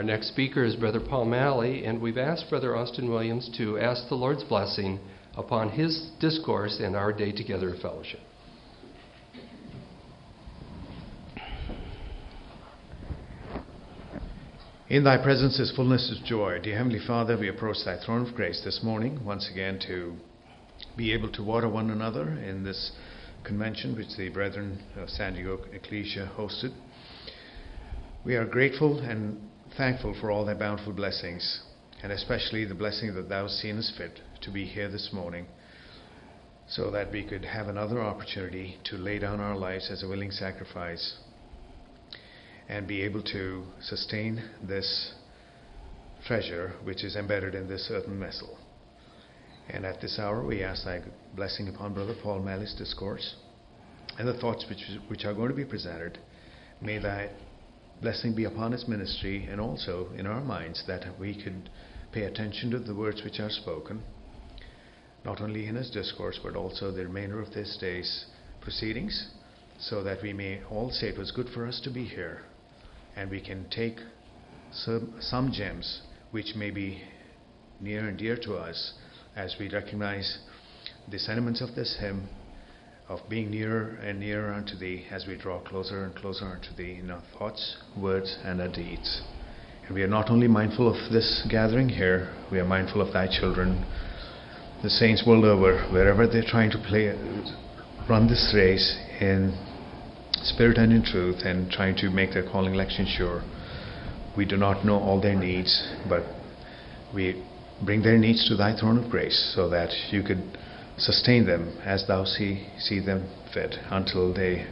next speaker is Brother Paul Malley, and we've asked Brother Austin Williams to ask the Lord's blessing upon his discourse and our day together of fellowship. In thy presence is fullness of joy. Dear Heavenly Father, we approach thy throne of grace this morning, once again to be able to water one another in this convention which the Brethren of San Diego Ecclesia hosted. We are grateful and thankful for all thy bountiful blessings, and especially the blessing that thou hast seen us fit to be here this morning, so that we could have another opportunity to lay down our lives as a willing sacrifice and be able to sustain this treasure which is embedded in this earthen vessel. And at this hour we ask thy blessing upon Brother Paul Malley's discourse and the thoughts which are going to be presented. May thy blessing be upon his ministry and also in our minds, that we could pay attention to the words which are spoken, not only in his discourse but also the remainder of this day's proceedings, so that we may all say it was good for us to be here, and we can take some gems which may be near and dear to us as we recognize the sentiments of this hymn of being nearer and nearer unto thee as we draw closer and closer unto thee in our thoughts, words, and our deeds. And we are not only mindful of this gathering here, we are mindful of thy children, the saints world over, wherever they're trying to run this race in spirit and in truth, and trying to make their calling election sure. We do not know all their needs, but we bring their needs to thy throne of grace, so that you could sustain them as thou see them fit, until their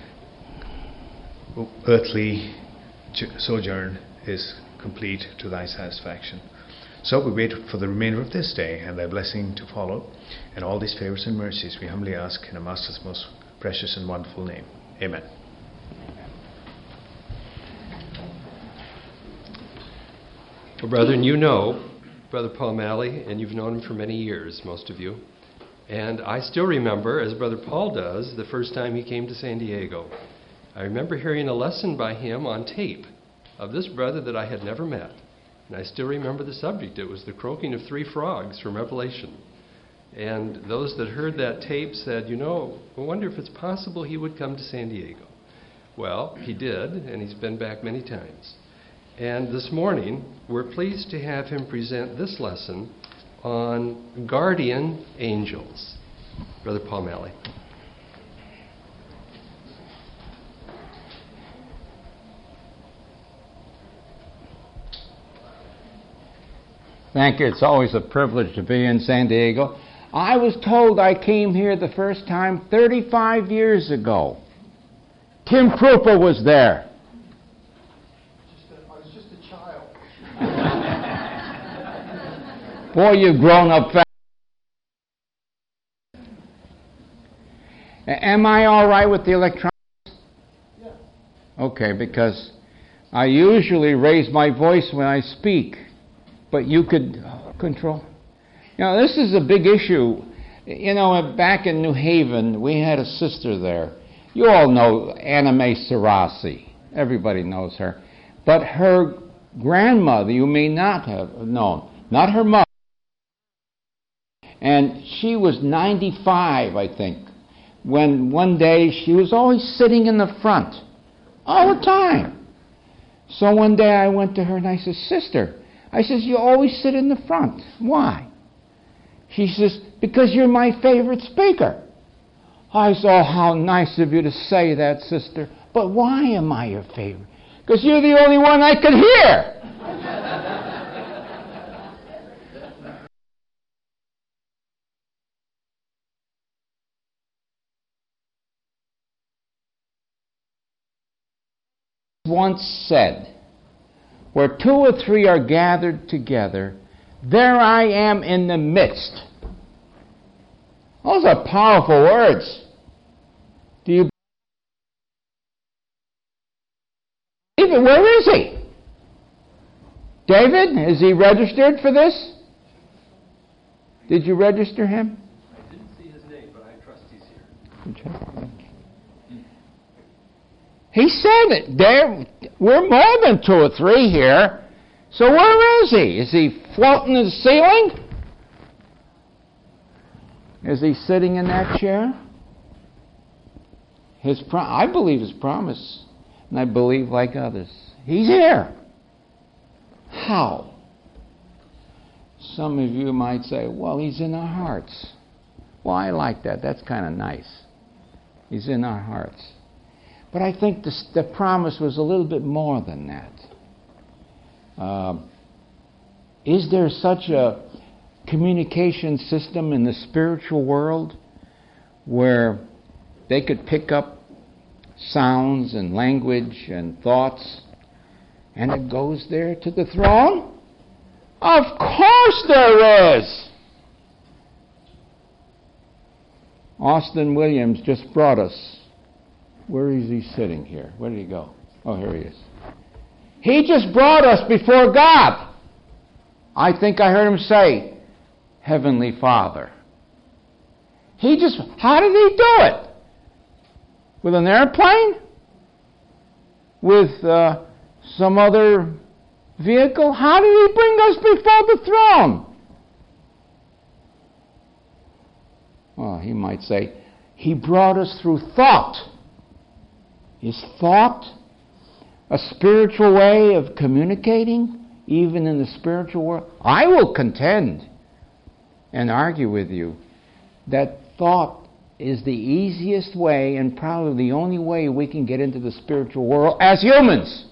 earthly sojourn is complete to thy satisfaction. So we wait for the remainder of this day and thy blessing to follow, and all these favors and mercies we humbly ask in a Master's most precious and wonderful name. Amen. Well, brethren, you know Brother Paul Malley, and you've known him for many years, most of you. And I still remember, as Brother Paul does, the first time he came to San Diego. I remember hearing a lesson by him on tape of this brother that I had never met. And I still remember the subject. It was the croaking of three frogs from Revelation. And those that heard that tape said, I wonder if it's possible he would come to San Diego. Well, he did, and he's been back many times. And this morning, we're pleased to have him present this lesson on guardian angels. Brother Paul Malley. Thank you. It's always a privilege to be in San Diego. I was told I came here the first time 35 years ago. Tim Krupa was there. I was just a child. Boy, you've grown up fast. Am I all right with the electronics? Yeah. Okay, because I usually raise my voice when I speak, but you could control. This is a big issue. Back in New Haven, we had a sister there. You all know Anna Mae Sarasi. Everybody knows her. But her grandmother, you may not have known. Not her mother. And she was 95, I think, when one day she was always sitting in the front. All the time. So one day I went to her and I said, Sister, you always sit in the front. Why? She says, because you're my favorite speaker. I said, oh, how nice of you to say that, sister. But why am I your favorite? Because you're the only one I could hear. Once said, where two or three are gathered together, there I am in the midst. Those are powerful words. Do you believe it? Where is he? David, is he registered for this? Did you register him? I didn't see his name, but I trust he's here. He said it. We're more than two or three here. So where is he? Is he floating in the ceiling? Is he sitting in that chair? I believe his promise, and I believe like others. He's here. How? Some of you might say, well, he's in our hearts. Well, I like that. That's kind of nice. He's in our hearts. But I think the promise was a little bit more than that. Is there such a communication system in the spiritual world where they could pick up sounds and language and thoughts and it goes there to the throne? Of course there is! Austin Williams just brought us. Where is he sitting here? Where did he go? Oh, here he is. He just brought us before God. I think I heard him say, Heavenly Father. How did he do it? With an airplane? With some other vehicle? How did he bring us before the throne? Well, he might say, he brought us through thought. Is thought a spiritual way of communicating, even in the spiritual world? I will contend and argue with you that thought is the easiest way and probably the only way we can get into the spiritual world as humans.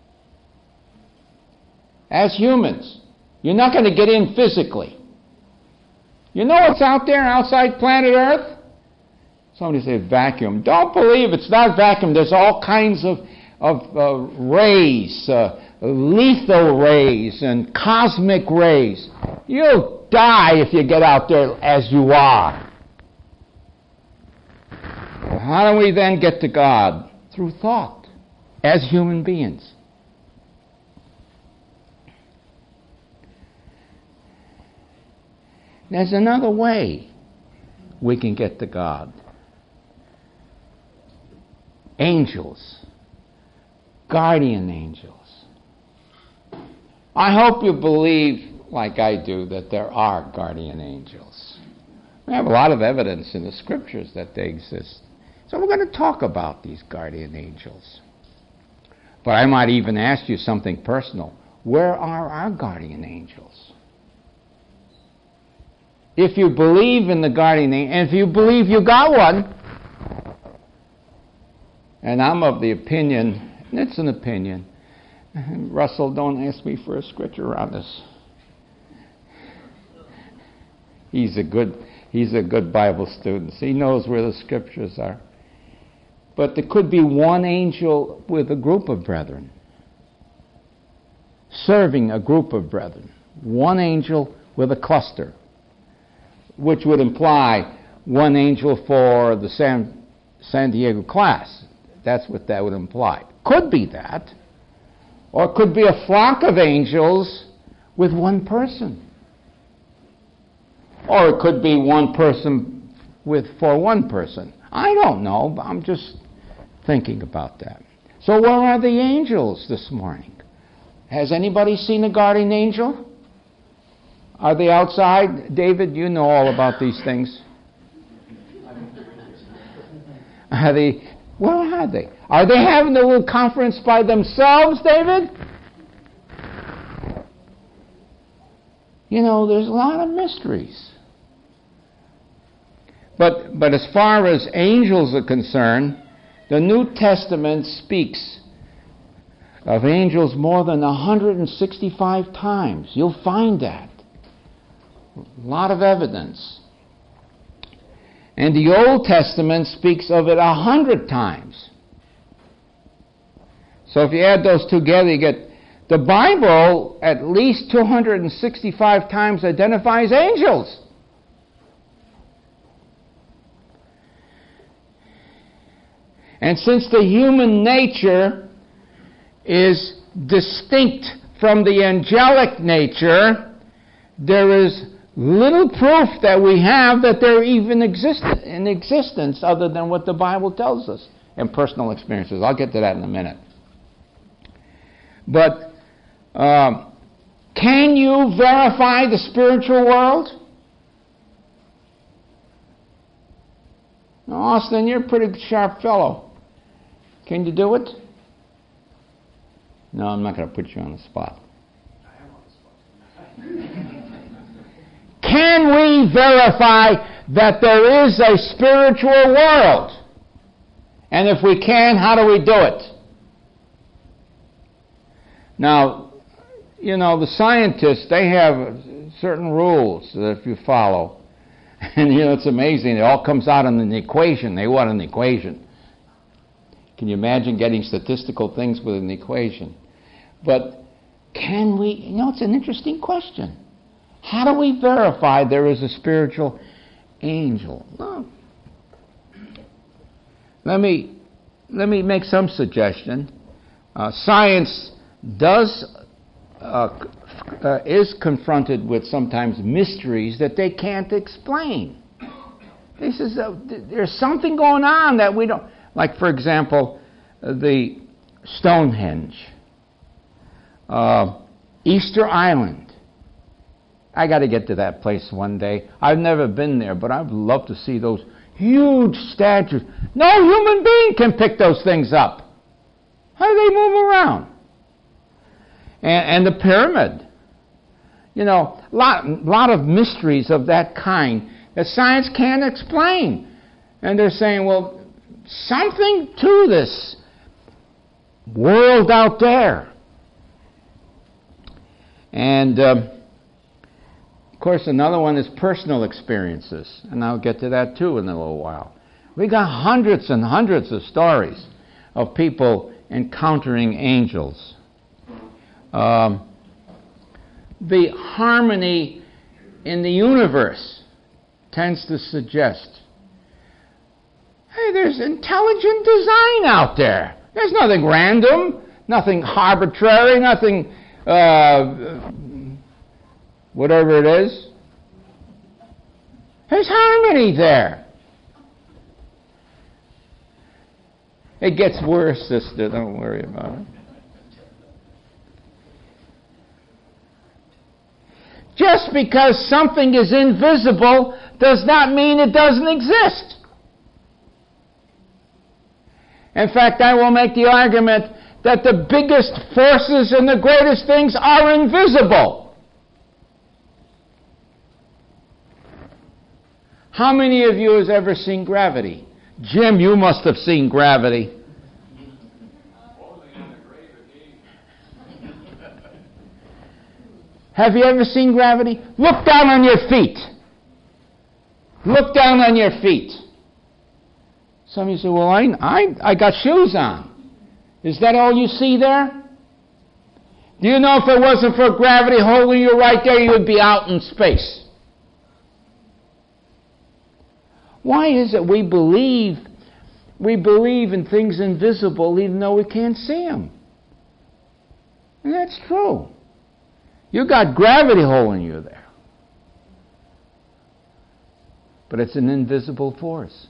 As humans. You're not going to get in physically. You know what's out there outside planet Earth? Somebody said vacuum. Don't believe it's not vacuum. There's all kinds of rays, lethal rays and cosmic rays. You'll die if you get out there as you are. How do we then get to God? Through thought, as human beings. There's another way we can get to God. Angels. Guardian angels. I hope you believe, like I do, that there are guardian angels. We have a lot of evidence in the Scriptures that they exist. So we're going to talk about these guardian angels. But I might even ask you something personal. Where are our guardian angels? If you believe in the guardian angel, and if you believe you got one, and I'm of the opinion, and it's an opinion, Russell, don't ask me for a scripture on this. He's a good Bible student. He knows where the scriptures are. But there could be one angel with a group of brethren, serving a group of brethren. One angel with a cluster, which would imply one angel for the San Diego class. That's what that would imply. Could be that. Or it could be a flock of angels with one person. Or it could be one person for one person. I don't know, but I'm just thinking about that. So where are the angels this morning? Has anybody seen a guardian angel? Are they outside? David, you know all about these things. Where are they? Are they having a little conference by themselves, David? You know, there's a lot of mysteries. But as far as angels are concerned, the New Testament speaks of angels more than 165 times. You'll find that. A lot of evidence. And the Old Testament speaks of it 100 times. So if you add those together, you get the Bible at least 265 times identifies angels. And since the human nature is distinct from the angelic nature, there is little proof that we have that they're even in existence other than what the Bible tells us and personal experiences. I'll get to that in a minute. But Can you verify the spiritual world? Now, Austin, you're a pretty sharp fellow. Can you do it? No, I'm not going to put you on the spot. Can we verify that there is a spiritual world? And if we can, how do we do it? Now, you know, the scientists, they have certain rules that if you follow, and you know, it's amazing, it all comes out in an equation. They want an equation. Can you imagine getting statistical things with an equation? But can we, you know, it's an interesting question. How do we verify there is a spiritual angel? No. Let me make some suggestion. Science is confronted with sometimes mysteries that they can't explain. This is there's something going on that we don't. Like, for example, the Stonehenge, Easter Island. I got to get to that place one day. I've never been there, but I'd love to see those huge statues. No human being can pick those things up. How do they move around? And the pyramid. You know, lot of mysteries of that kind that science can't explain. And they're saying, well, something to this world out there. And, of course, another one is personal experiences. And I'll get to that, too, in a little while. We got hundreds and hundreds of stories of people encountering angels. The harmony in the universe tends to suggest, hey, there's intelligent design out there. There's nothing random, nothing arbitrary, nothing whatever it is. There's harmony there. It gets worse, sister. Don't worry about it. Just because something is invisible does not mean it doesn't exist. In fact, I will make the argument that the biggest forces and the greatest things are invisible. How many of you has ever seen gravity? Jim, you must have seen gravity. Have you ever seen gravity? Look down on your feet. Look down on your feet. Some of you say, well, I got shoes on. Is that all you see there? Do you know if it wasn't for gravity holding you right there, you would be out in space? Why is it we believe in things invisible even though we can't see them? And that's true. You got gravity holding you there. But it's an invisible force.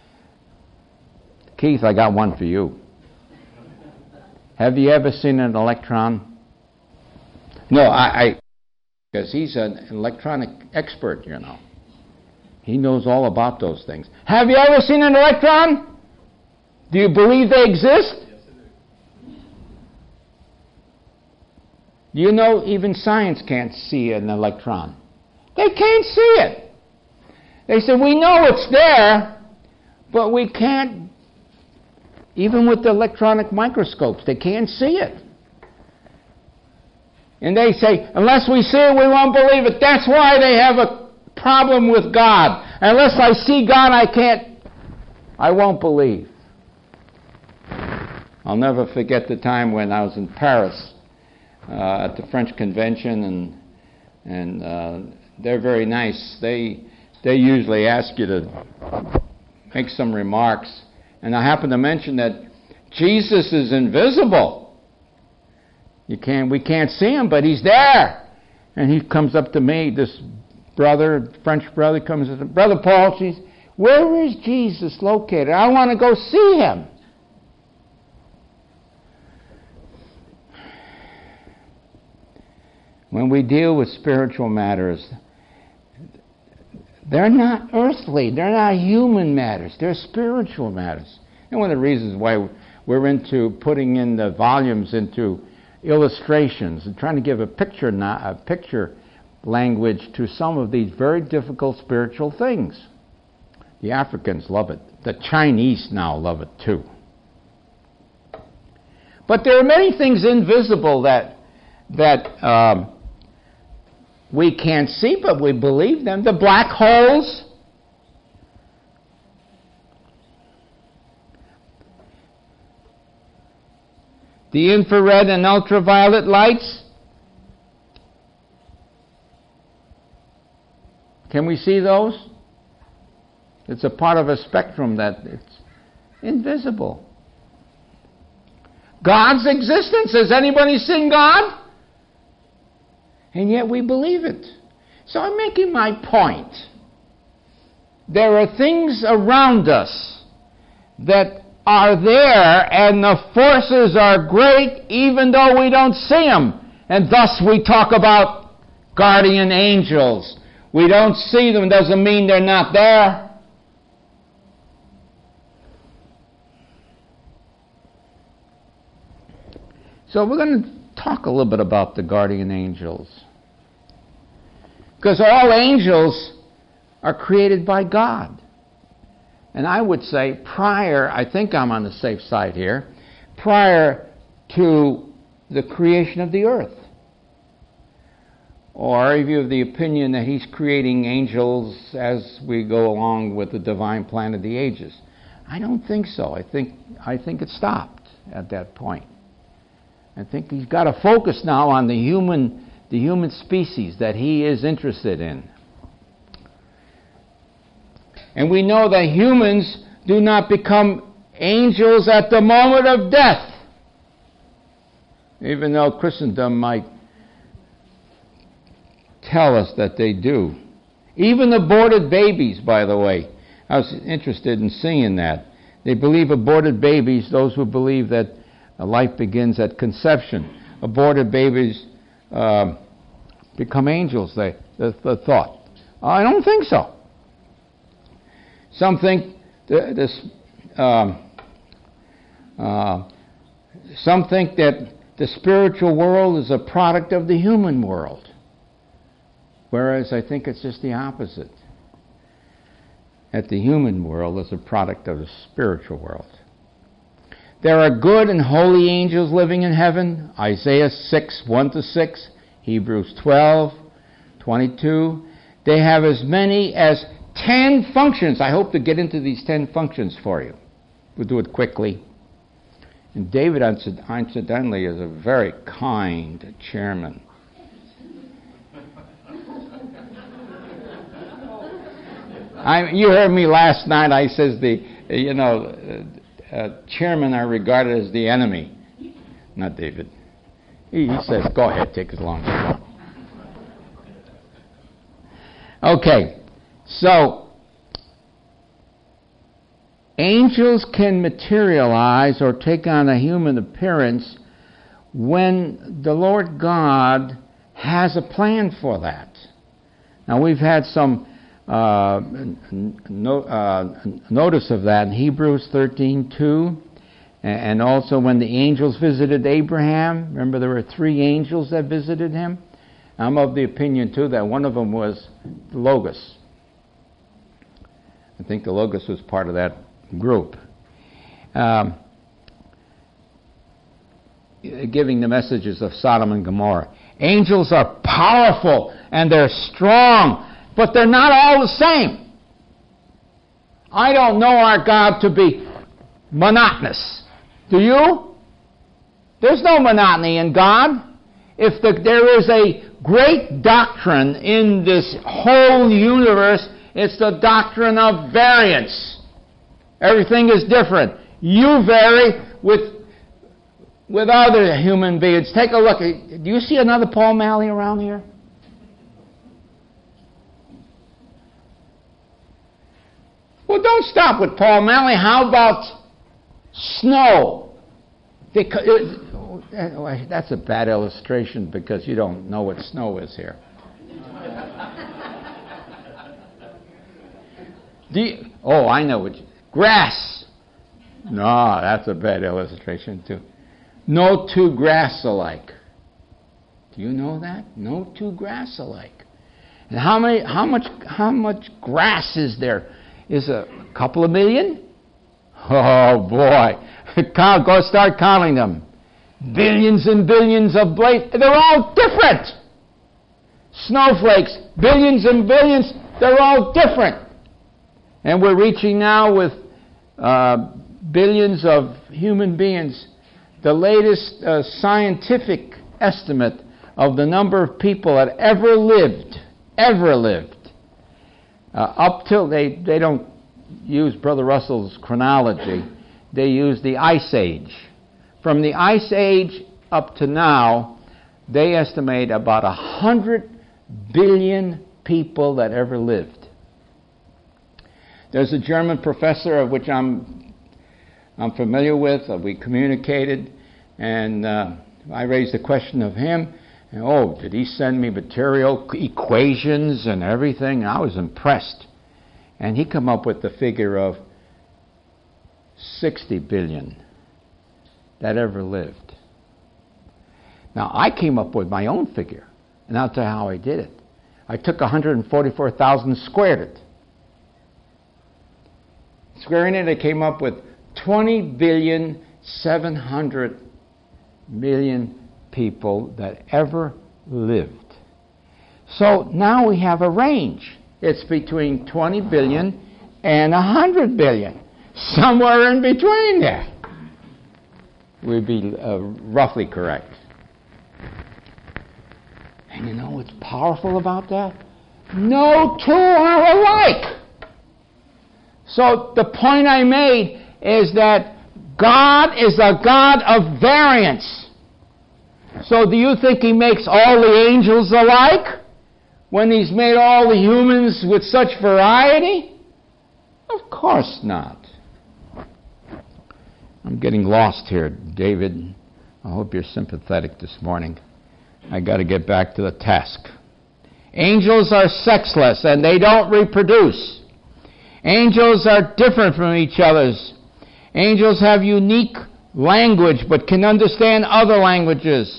Keith, I got one for you. Have you ever seen an electron? No, because he's an electronic expert, you know. He knows all about those things. Have you ever seen an electron? Do you believe they exist? Do you know even science can't see an electron? They can't see it. They said, we know it's there, but we can't, even with the electronic microscopes, they can't see it. And they say, unless we see it, we won't believe it. That's why they have a problem with God. Unless I see God, I won't believe. I'll never forget the time when I was in Paris at the French Convention, and they're very nice. They usually ask you to make some remarks, and I happened to mention that Jesus is invisible. We can't see him, but he's there. And he comes up to me, this brother, French brother, comes and says, Brother Paul, where is Jesus located? I want to go see him. when we deal with spiritual matters, they're not earthly, they're not human matters, they're spiritual matters. And one of the reasons why we're into putting in the volumes into illustrations and trying to give a picture language to some of these very difficult spiritual things. The Africans love it. The Chinese now love it too. But there are many things invisible that we can't see, but we believe them. The black holes. The infrared and ultraviolet lights. Can we see those? It's a part of a spectrum that it's invisible. God's existence. Has anybody seen God? And yet we believe it. So I'm making my point. There are things around us that are there, and the forces are great even though we don't see them. And thus we talk about guardian angels. We don't see them doesn't mean they're not there. So we're going to talk a little bit about the guardian angels. Because all angels are created by God. And I would say prior, I think I'm on the safe side here, prior to the creation of the earth. Or are you of the opinion that he's creating angels as we go along with the divine plan of the ages? I don't think so. I think it stopped at that point. I think he's got to focus now on the human species that he is interested in. And we know that humans do not become angels at the moment of death, even though Christendom might tell us that they do. Even aborted babies, by the way. I was interested in seeing that. They believe aborted babies, those who believe that life begins at conception. Aborted babies become angels, the thought. I don't think so. Some think some think that the spiritual world is a product of the human world, whereas I think it's just the opposite. That the human world is a product of the spiritual world. There are good and holy angels living in heaven. Isaiah 6, 1-6, Hebrews 12, 22. They have as many as 10 functions. I hope to get into these 10 functions for you. We'll do it quickly. And David, incidentally, is a very kind chairman. You heard me last night. I says chairmen are regarded as the enemy. Not David. He says, go ahead, take as long as you want. Okay, so angels can materialize or take on a human appearance when the Lord God has a plan for that. Now we've had some notice of that in Hebrews 13:2, and also when the angels visited Abraham. Remember, there were 3 angels that visited him. I'm of the opinion too that one of them was the Logos. I think the Logos was part of that group, giving the messages of Sodom and Gomorrah. Angels are powerful and they're strong, but they're not all the same. I don't know our God to be monotonous. Do you? There's no monotony in God. If there is a great doctrine in this whole universe, it's the doctrine of variance. Everything is different. You vary with other human beings. Take a look. Do you see another Paul Malley around here? Well, don't stop with Paul Malley. How about snow? That's a bad illustration because you don't know what snow is here. I know what. Grass. No, that's a bad illustration too. No two grass alike. Do you know that? No two grass alike. And how much grass is there? Is a couple of million? Oh boy. Go start counting them. Billions and billions of blades. They're all different. Snowflakes, billions and billions, they're all different. And we're reaching now with billions of human beings. The latest scientific estimate of the number of people that ever lived, up till they don't use Brother Russell's chronology, they use the Ice Age. From the Ice Age up to now, they estimate about 100 billion people that ever lived. There's a German professor of which I'm familiar with. We communicated, and I raised the question of him. And, did he send me material, equations and everything? And I was impressed. And he came up with the figure of 60 billion that ever lived. Now, I came up with my own figure, and I'll tell you how I did it. I took 144,000, squared it. Squaring it, I came up with 20,700,000,000 people that ever lived. So now we have a range. It's between 20 billion and 100 billion. Somewhere in between there would be roughly correct. And you know what's powerful about that? No two are alike. So the point I made is that God is a God of variance. So do you think he makes all the angels alike when he's made all the humans with such variety? Of course not. I'm getting lost here, David. I hope you're sympathetic this morning. I got to get back to the task. Angels are sexless and they don't reproduce. Angels are different from each other. Angels have unique language but can understand other languages.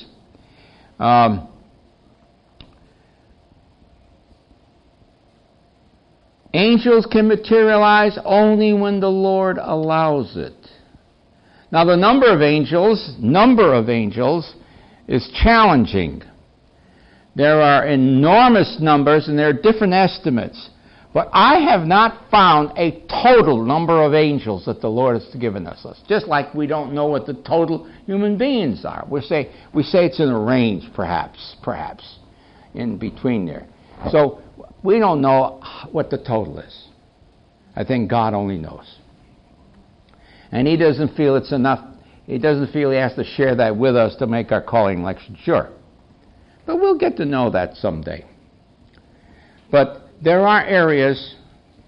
Angels can materialize only when the Lord allows it. Now the number of angels is challenging. There are enormous numbers and there are different estimates. But I have not found a total number of angels that the Lord has given us. Just like we don't know what the total human beings are. We say it's in a range, perhaps, in between there. So we don't know what the total is. I think God only knows. And he doesn't feel it's enough. He doesn't feel he has to share that with us to make our calling election sure. But we'll get to know that someday. But there are areas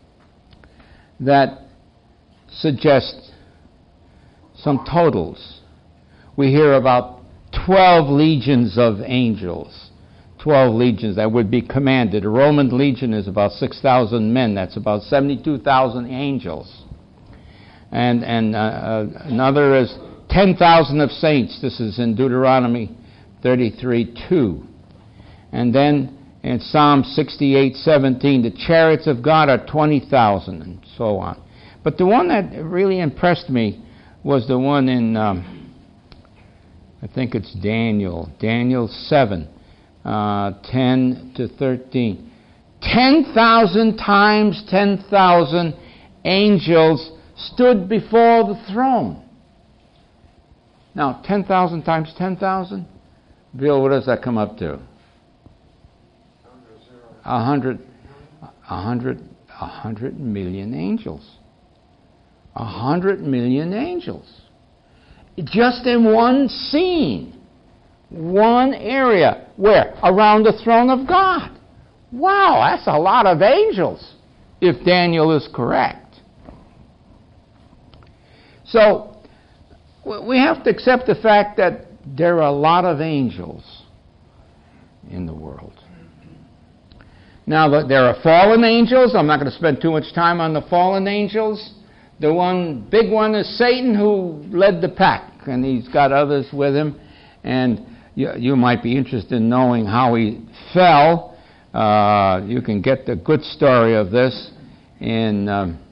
that suggest some totals. We hear about 12 legions of angels. 12 legions that would be commanded. A Roman legion is about 6,000 men. That's about 72,000 angels. And another is 10,000 of saints. This is in Deuteronomy 33:2. And then in Psalm 68:17, the chariots of God are 20,000, and so on. But the one that really impressed me was the one in, I think it's Daniel 7, 10 to 13. 10,000 times 10,000 angels stood before the throne. Now, 10,000 times 10,000? Bill, what does that come up to? 100 million angels. 100 million angels. Just in one scene. One area. Where? Around the throne of God. Wow, that's a lot of angels, if Daniel is correct. So, we have to accept the fact that there are a lot of angels in the world. Now, there are fallen angels. I'm not going to spend too much time on the fallen angels. The one big one is Satan, who led the pack, and he's got others with him. And you might be interested in knowing how he fell. You can get the good story of this in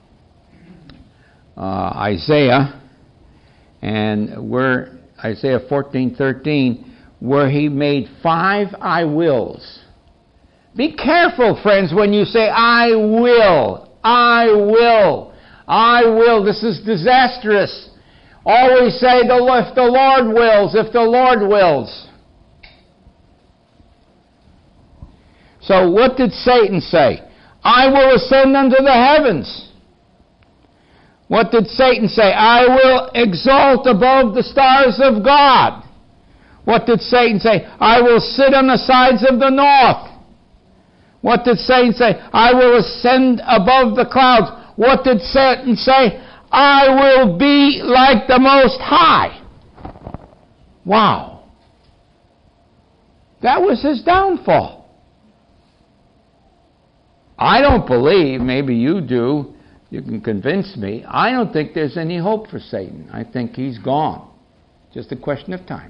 Isaiah, and where Isaiah 14:13, where he made 5 I wills. Be careful, friends, when you say, I will, I will, I will. This is disastrous. Always say, if the Lord wills, if the Lord wills. So what did Satan say? I will ascend unto the heavens. What did Satan say? I will exalt above the stars of God. What did Satan say? I will sit on the sides of the north. What did Satan say? I will ascend above the clouds. What did Satan say? I will be like the Most High. Wow. That was his downfall. I don't believe, maybe you do, you can convince me, I don't think there's any hope for Satan. I think he's gone. Just a question of time.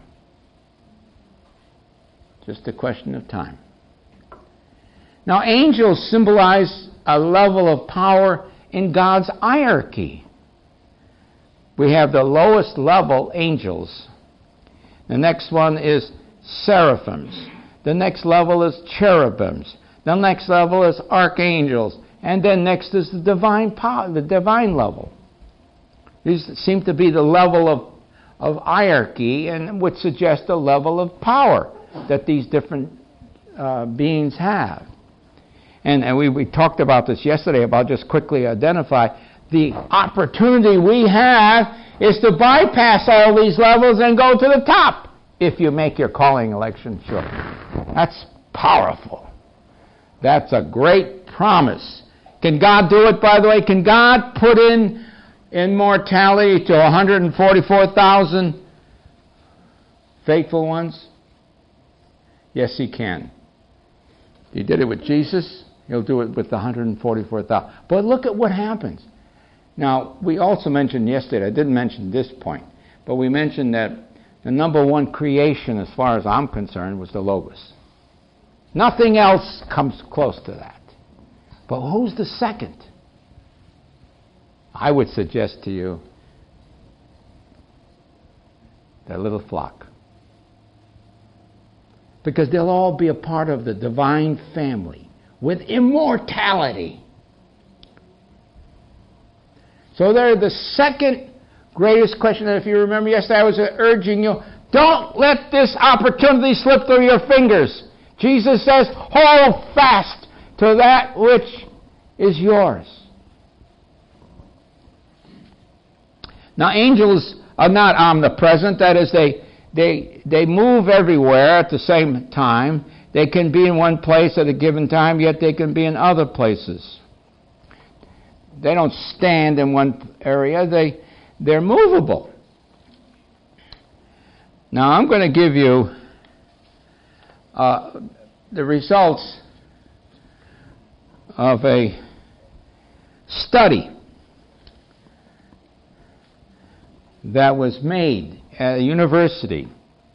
Just a question of time. Now, angels symbolize a level of power in God's hierarchy. We have the lowest level angels. The next one is seraphims. The next level is cherubims. The next level is archangels. And then next is the divine power, the divine level. These seem to be the level of hierarchy and would suggest a level of power that these different beings have. And we talked about this yesterday, about just quickly identify the opportunity we have is to bypass all these levels and go to the top if you make your calling election sure. That's powerful. That's a great promise. Can God do it, by the way? Can God put in immortality to 144,000 faithful ones? Yes, he can. He did it with Jesus. He'll do it with the 144,000. But look at what happens. Now, we also mentioned yesterday, I didn't mention this point, but we mentioned that the number one creation, as far as I'm concerned, was the Logos. Nothing else comes close to that. But who's the second? I would suggest to you that little flock. Because they'll all be a part of the divine family with immortality. So they're the second greatest question. And if you remember yesterday, I was urging you, don't let this opportunity slip through your fingers. Jesus says, hold fast to that which is yours. Now, angels are not omnipresent. That is, they move everywhere at the same time. They can be in one place at a given time, yet they can be in other places. They don't stand in one area. They're movable. Now, I'm going to give you the results of a study that was made at a university.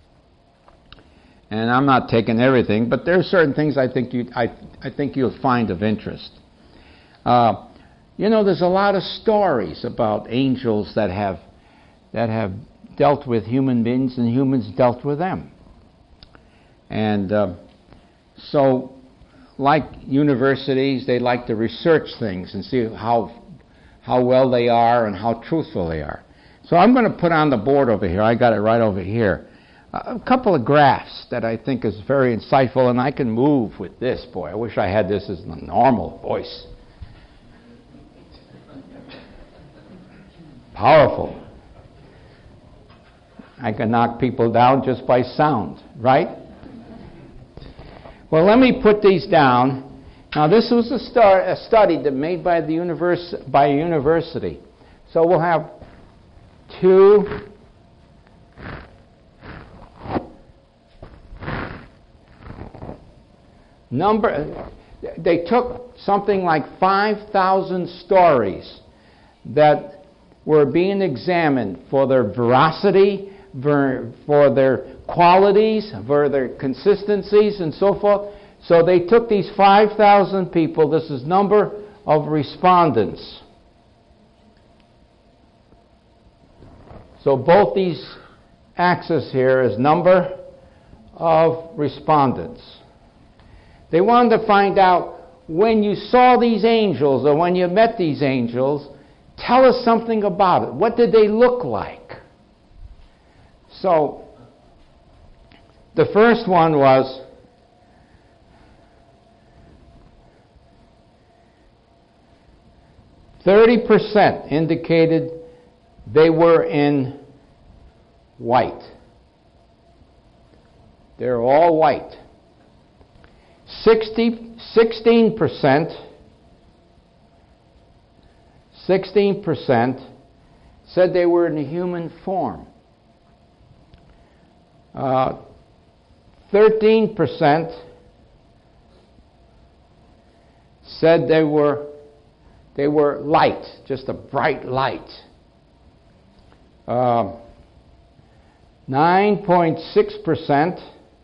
And I'm not taking everything, but there are certain things I think you'll find of interest. There's a lot of stories about angels that have dealt with human beings and humans dealt with them. And so, like universities, they like to research things and see how well they are and how truthful they are. So I'm going to put on the board over here, I got it right over here, a couple of graphs that I think is very insightful, and I can move with this. Boy, I wish I had this as a normal voice. Powerful. I can knock people down just by sound, right? Well, let me put these down. Now, this was a study that made by a university. So we'll have 2, They took something like 5,000 stories that were being examined for their veracity, for their qualities, for their consistencies, and so forth. So they took these 5,000 people. This is number of respondents. So both these axes here is number of respondents. They wanted to find out, when you saw these angels or when you met these angels, tell us something about it. What did they look like? So the first one was %, indicated they were in white. They're all white. 16% said they were in a human form. 13% said they were light, just a bright light. 9.6%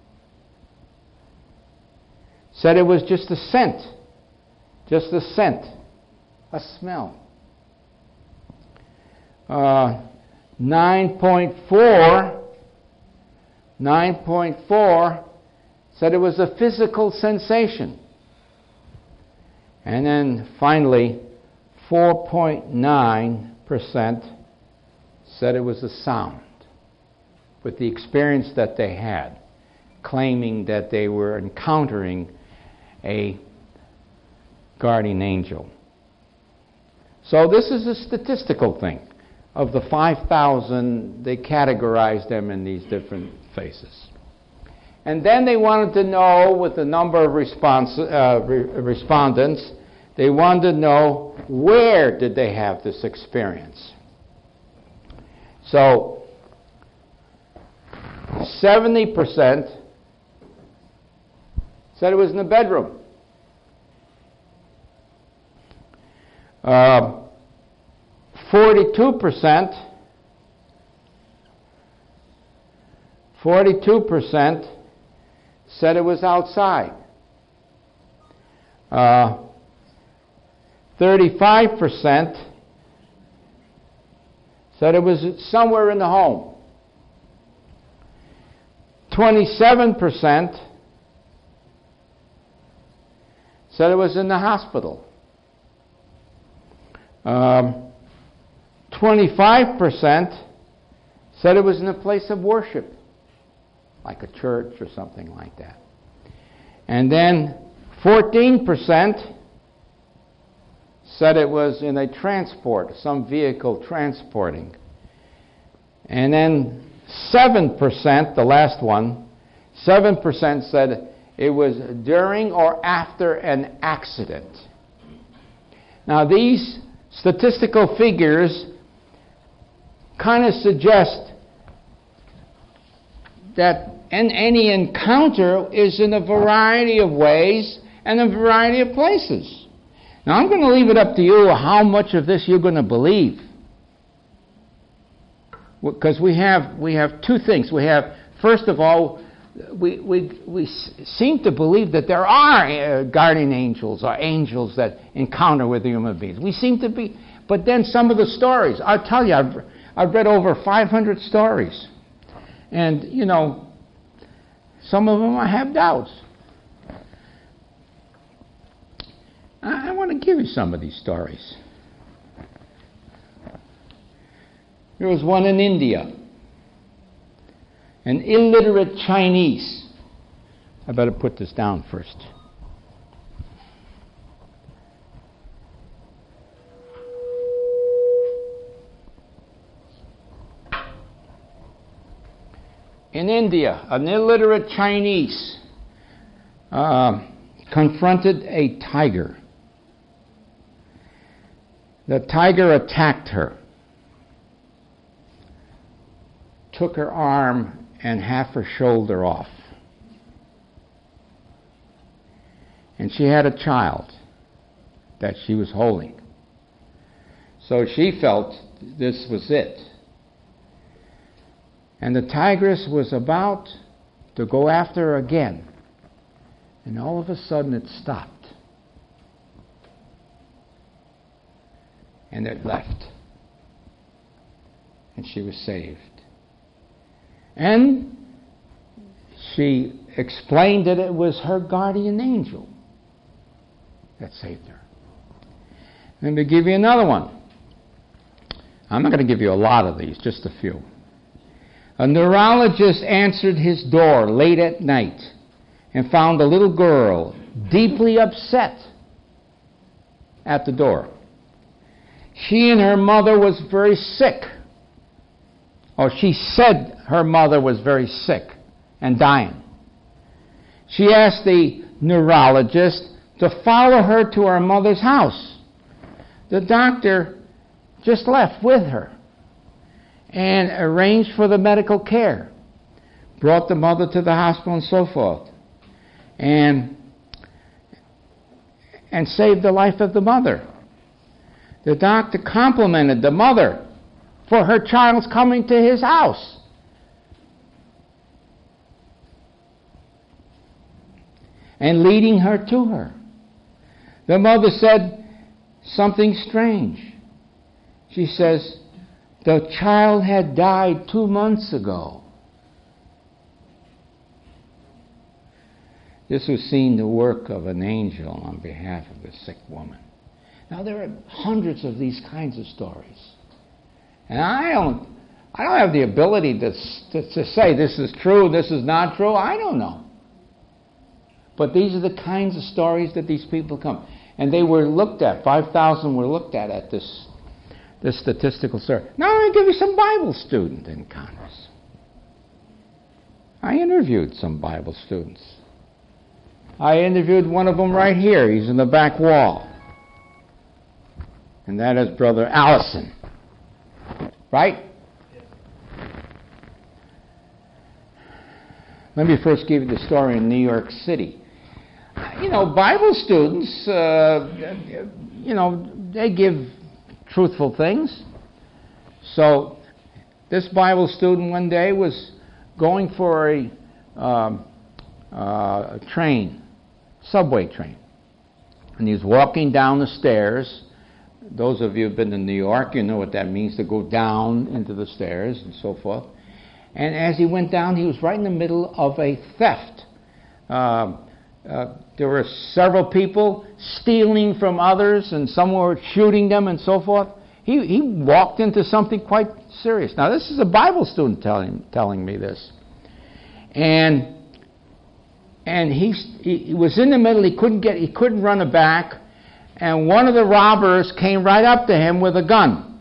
said it was just a scent, a smell. 9.4 said it was a physical sensation. And then finally, 4.9% said it was a sound, with the experience that they had, claiming that they were encountering a guardian angel. So this is a statistical thing. Of the 5,000, they categorized them in these different phases. And then they wanted to know, with the number of respondents, they wanted to know, where did they have this experience? So 70% said it was in the bedroom. 42% said it was outside. 35% said it was somewhere in the home. 27% said it was in the hospital. 25% said it was in a place of worship, like a church or something like that. And then 14% said it was in a transport, some vehicle transporting. And then 7%, the last one, 7% said it was during or after an accident. Now these statistical figures kind of suggest that any encounter is in a variety of ways and a variety of places. Now I'm going to leave it up to you how much of this you're going to believe. Because we have two things. We have, first of all, we seem to believe that there are guardian angels or angels that encounter with human beings. We seem to be, but then some of the stories, I'll tell you, I've read over 500 stories. And, you know, some of them I have doubts. I want to give you some of these stories. There was one in India. An illiterate Chinese. I better put this down first. In India, an illiterate Chinese confronted a tiger. The tiger attacked her, took her arm and half her shoulder off. and she had a child that she was holding. So she felt this was it. And the tigress was about to go after her again. And all of a sudden it stopped. And it left. And she was saved. And she explained that it was her guardian angel that saved her. Let me give you another one. I'm not going to give you a lot of these, just a few. A neurologist answered his door late at night and found a little girl deeply upset at the door. She and her mother was very sick. Or she said her mother was very sick and dying. She asked the neurologist to follow her to her mother's house. The doctor just left with her and arranged for the medical care, brought the mother to the hospital and so forth, and saved the life of the mother. The doctor complimented the mother for her child's coming to his house. And leading her to her. The mother said something strange. She says, the child had died 2 months ago. This was seen the work of an angel on behalf of the sick woman. Now there are hundreds of these kinds of stories. And I don't have the ability to say this is true, this is not true. I don't know. But these are the kinds of stories that these people come. And they were looked at. 5,000 were looked at this statistical survey. Now I'm going to give you some Bible student encounters. I interviewed some Bible students. I interviewed one of them right here. He's in the back wall. And that is Brother Allison. Right? Let me first give you the story in New York City. You know, Bible students, they give truthful things. So this Bible student one day was going for a train, subway train. And he was walking down the stairs. Those of you who have been to New York, you know what that means, to go down into the stairs and so forth. And as he went down, he was right in the middle of a theft. There were several people stealing from others, and some were shooting them and so forth. He walked into something quite serious. Now, this is a Bible student telling me this. And he was in the middle. He couldn't run it back. And one of the robbers came right up to him with a gun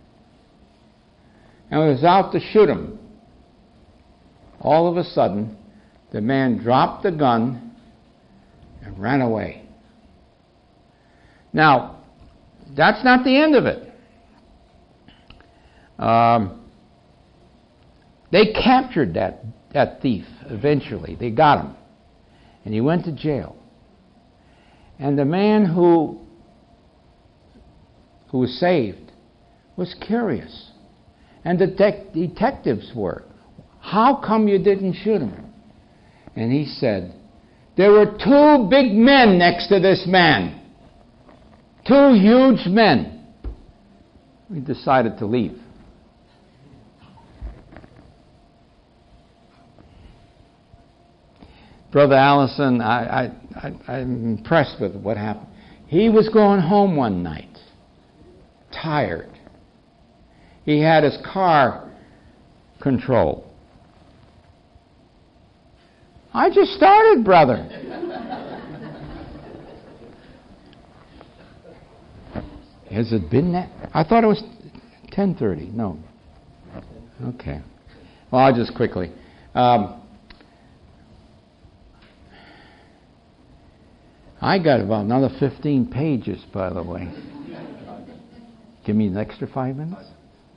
and was out to shoot him. All of a sudden, the man dropped the gun and ran away. Now, that's not the end of it. They captured that thief eventually. They got him. And he went to jail. And the man who was saved was curious. And the detectives were. How come you didn't shoot him? And he said, there were 2 big men next to this man. 2 huge men. We decided to leave. Brother Allison, I'm impressed with what happened. He was going home one night, tired. He had his car controlled. I just started, brother. Has it been that? I thought it was 10:30. No. Okay. Well, I'll just quickly. I got about another 15 pages, by the way. Give me an extra 5 minutes?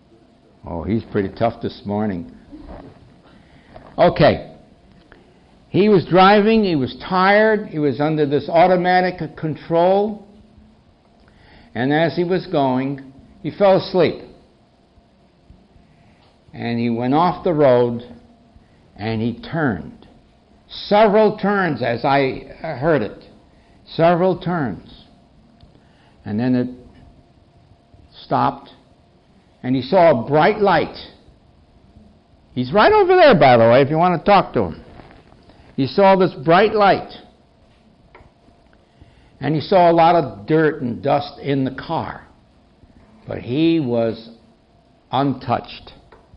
Oh, he's pretty tough this morning. Okay. He was driving, he was tired, he was under this automatic control, and as he was going, he fell asleep. And he went off the road, and he turned. Several turns, as I heard it. Several turns. And then it stopped, and he saw a bright light. He's right over there, by the way, if you want to talk to him. He saw this bright light. And he saw a lot of dirt and dust in the car. But he was untouched.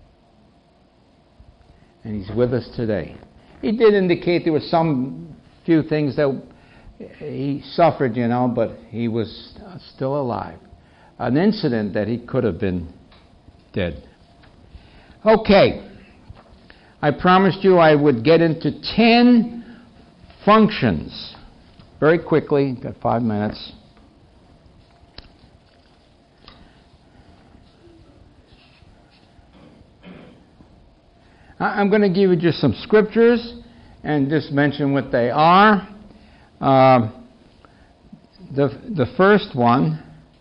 And he's with us today. He did indicate there was some few things that he suffered, but he was still alive. An incident that he could have been dead. Okay. I promised you I would get into 10 functions. Very quickly, got 5 minutes. I'm going to give you just some scriptures and just mention what they are. The first one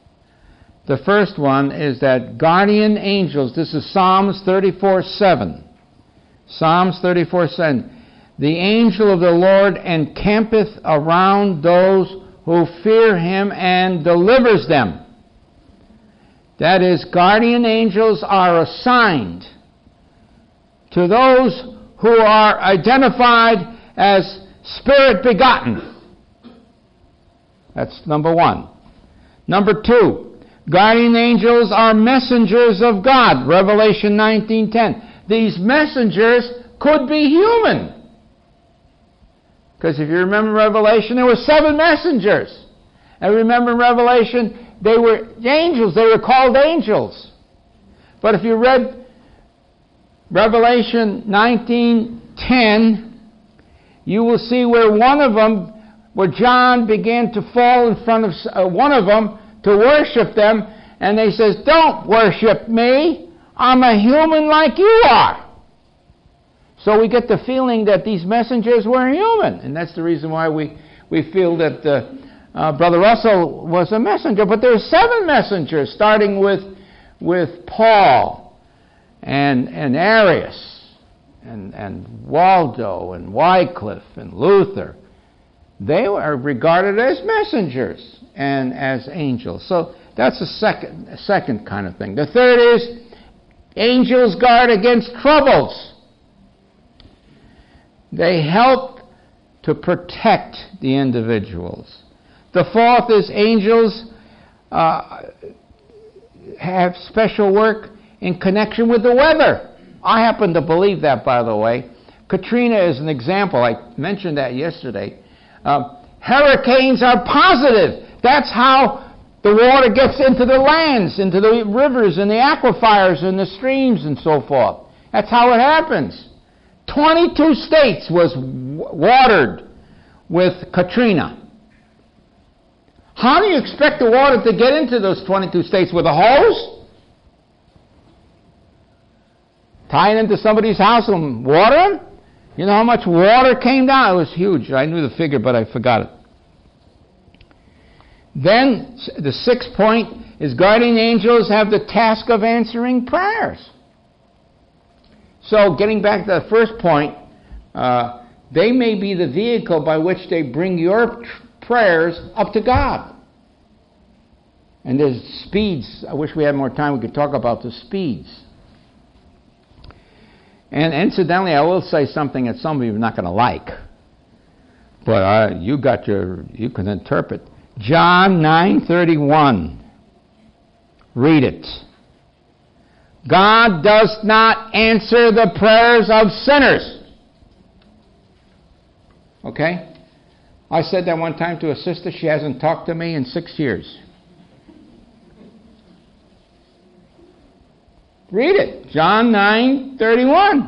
is that guardian angels. This is Psalms 34:7. Psalms 34:7. The angel of the Lord encampeth around those who fear him and delivers them. That is, guardian angels are assigned to those who are identified as spirit begotten. That's number one. Number two, guardian angels are messengers of God. Revelation 19:10. These messengers could be human. Because if you remember Revelation, there were 7 messengers. And remember in Revelation, they were angels. They were called angels. But if you read Revelation 19:10, you will see where one of them, where John began to fall in front of one of them to worship them, and they says, "Don't worship me. I'm a human like you are." So we get the feeling that these messengers were human, and that's the reason why we feel that Brother Russell was a messenger. But there are 7 messengers, starting with Paul and Arius and Waldo and Wycliffe and Luther. They were regarded as messengers and as angels. So that's a second kind of thing. The third is angels guard against troubles. They help to protect the individuals. The fourth is angels have special work in connection with the weather. I happen to believe that, by the way. Katrina is an example. I mentioned that yesterday. Hurricanes are positive. That's how the water gets into the lands, into the rivers and the aquifers and the streams and so forth. That's how it happens. 22 states was watered with Katrina. How do you expect the water to get into those 22 states? With a hose? Tie it into somebody's house and water them? You know how much water came down? It was huge. I knew the figure, but I forgot it. Then, the 6th point is guardian angels have the task of answering prayers. So, getting back to the first point, they may be the vehicle by which they bring your prayers up to God. And there's speeds. I wish we had more time. We could talk about the speeds. And incidentally, I will say something that some of you are not going to like. But you can interpret. John 9:31. Read it. God does not answer the prayers of sinners. Okay? I said that one time to a sister. She hasn't talked to me in 6 years. Read it. John 9:31.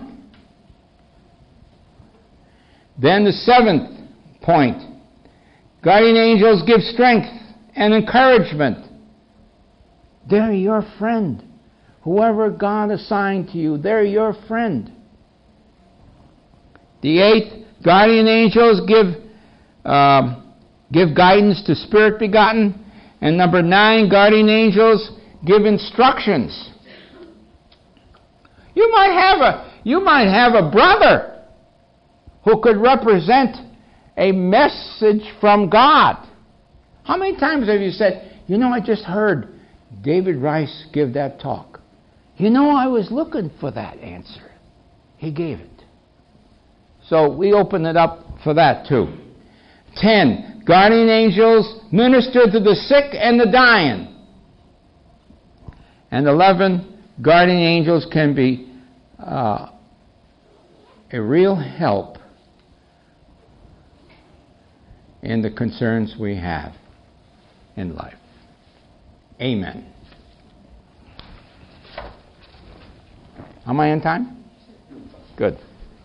Then the 7th point. Guardian angels give strength and encouragement. They're your friend. Whoever God assigned to you, they're your friend. The 8th, Guardian angels give guidance to spirit begotten. And number 9, guardian angels give instructions. You might have a brother who could represent a message from God. How many times have you said, I just heard David Rice give that talk. I was looking for that answer. He gave it. So we open it up for that too. 10, guardian angels minister to the sick and the dying. And 11, guardian angels can be a real help in the concerns we have in life. Amen. Am I in time? Good.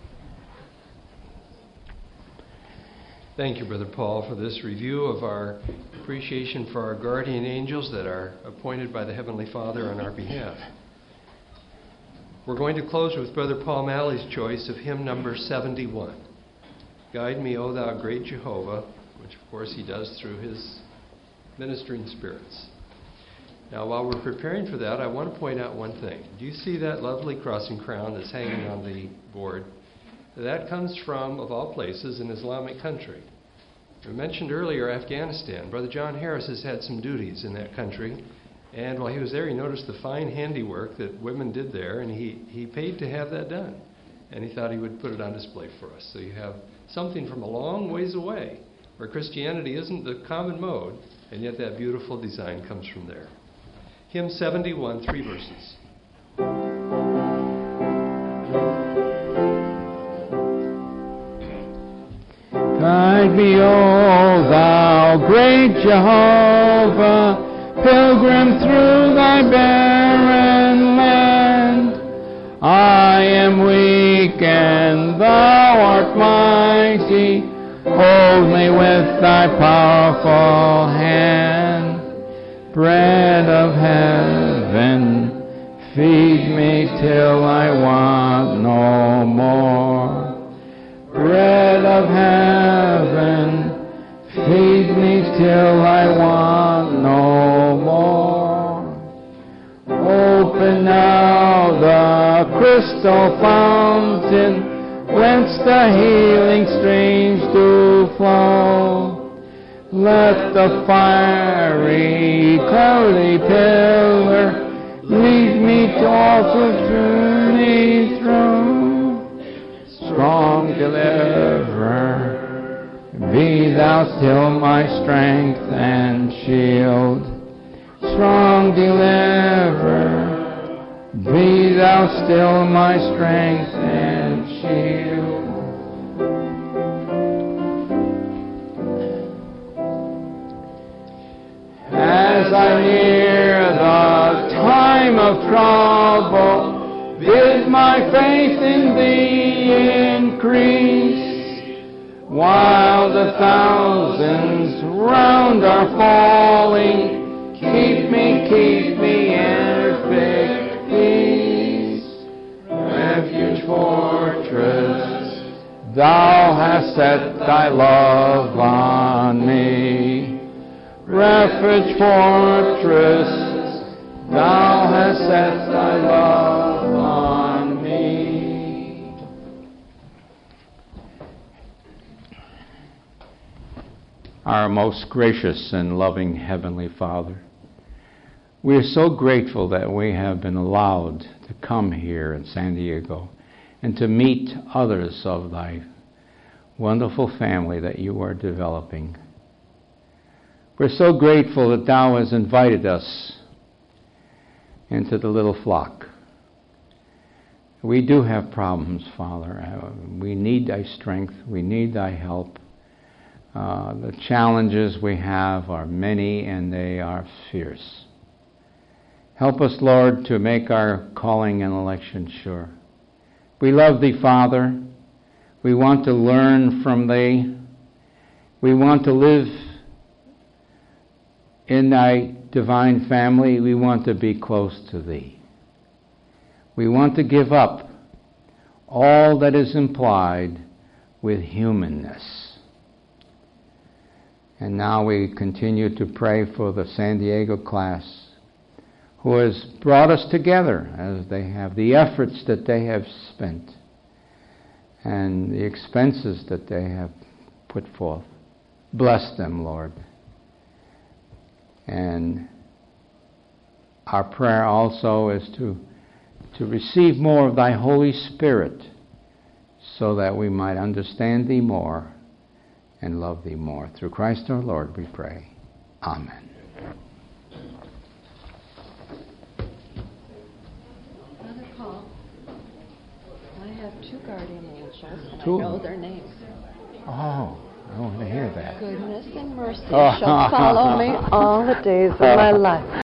Thank you, Brother Paul, for this review of our appreciation for our guardian angels that are appointed by the Heavenly Father on our behalf. We're going to close with Brother Paul Malley's choice of hymn number 71. Guide me, O thou great Jehovah, which of course he does through his ministering spirits. Now, while we're preparing for that, I want to point out one thing. Do you see that lovely crossing crown that's hanging on the board? That comes from, of all places, an Islamic country. We mentioned earlier Afghanistan. Brother John Harris has had some duties in that country. And while he was there, he noticed the fine handiwork that women did there, and he paid to have that done. And he thought he would put it on display for us. So you have something from a long ways away, where Christianity isn't the common mode, and yet that beautiful design comes from there. Hymn 71, 3 verses. Guide me, O thou great Jehovah, pilgrim through thy barren land. I am weak and thou art mighty. Hold me with thy powerful hand. Bread of heaven, feed me till I want no more. Bread of heaven, feed me till I want no more. Open now the crystal fountain, whence the healing streams do flow. Let the fiery, cloudy pillar lead me to all to journey through. Strong deliverer, be thou still my strength and shield. Strong deliverer, be thou still my strength and shield. As I near the time of trouble, bid my faith in thee increase. While the thousands round are falling, keep me in perfect peace. Refuge fortress, thou hast set thy love on me. Refuge fortress, thou hast set thy love on me. Our most gracious and loving Heavenly Father, we are so grateful that we have been allowed to come here in San Diego and to meet others of thy wonderful family that you are developing. We're so grateful that thou hast invited us into the little flock. We do have problems, Father. We need thy strength. We need thy help. The challenges we have are many and they are fierce. Help us, Lord, to make our calling and election sure. We love thee, Father. We want to learn from thee. We want to live in thy divine family. We want to be close to thee. We want to give up all that is implied with humanness. And now we continue to pray for the San Diego class, who has brought us together as they have, the efforts that they have spent and the expenses that they have put forth. Bless them, Lord. And our prayer also is to receive more of Thy Holy Spirit so that we might understand Thee more and love Thee more. Through Christ our Lord we pray. Amen. Brother Paul, I have 2 guardian angels, and Two. I know their names. Oh, I want to hear that. Goodness and mercy shall follow me all the days of my life.